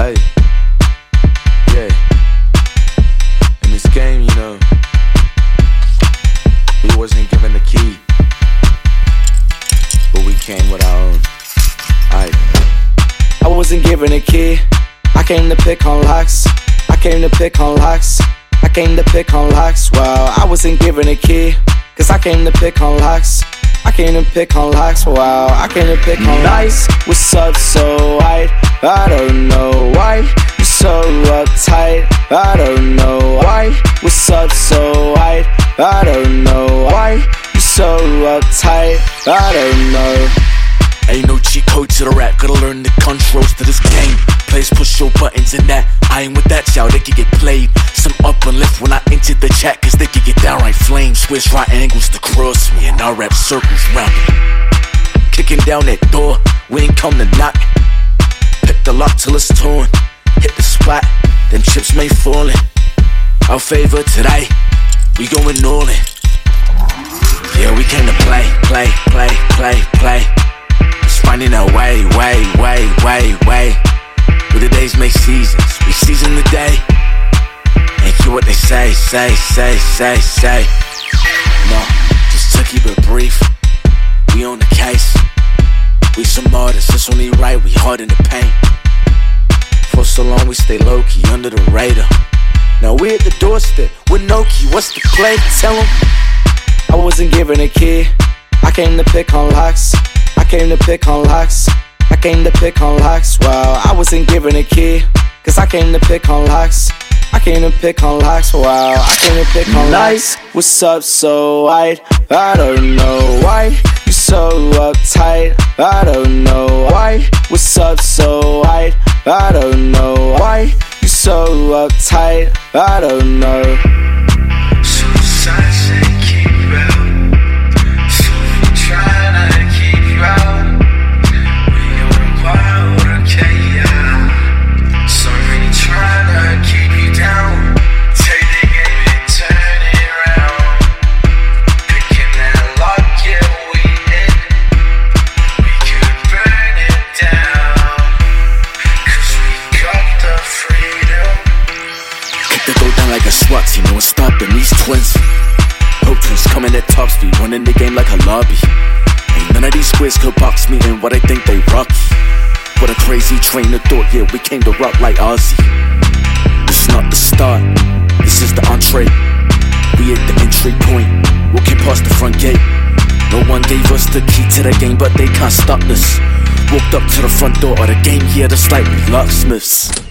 Hey, yeah. In this game, you know, we wasn't given the key, but we came with our own. I wasn't given a key. I came to pick on locks. I came to pick on locks. I came to pick on locks. Well, I wasn't given a key, cause I came to pick on locks. I came to pick on locks. Wow, I came to pick on locks. What's up so white? I don't know why you're so uptight. I don't know why. What's up so white? I don't know why you're so uptight. I don't know. Ain't no cheat code to the rap, gotta learn the controls to this game. Players push your buttons and that, I ain't with that y'all, they can get played. Some up and left when I entered the chat, cause they can get downright flames. Switch right angles to cross me and I rap circles round me. Kicking down that door, we ain't come to knock. Pick the lock till it's torn, hit the spot, then chips may fall in. Our favor today, we going all in. Yeah, we came to play. Finding our way. Where the days make seasons, we season the day. Ain't care what they say. No, just to keep it brief, we on the case. We some artists, it's only right, we hard in the paint. For so long we stay low-key, under the radar. Now we at the doorstep, with no key, what's the play? Tell them. I wasn't given a key. I came to pick on locks. I came to pick on locks. I came to pick on locks. Well, I wasn't given a key, cause I came to pick on locks. I came to pick on locks. Wow, I came to pick on locks. What's up so white? I don't know why you're so uptight. I don't know why. What's up so white? I don't know why you're so uptight. I don't know. Like a SWAT team, no one's stopping these twins. Hope twins coming at top speed, running the game like a lobby. Ain't none of these squares could box me in what I think they rocky. What a crazy train of thought, yeah, we came to rock like Ozzy. This is not the start, this is the entree. We at the entry point, walking past the front gate. No one gave us the key to the game, but they can't stop us. Walked up to the front door of the game, yeah, just like we locksmiths.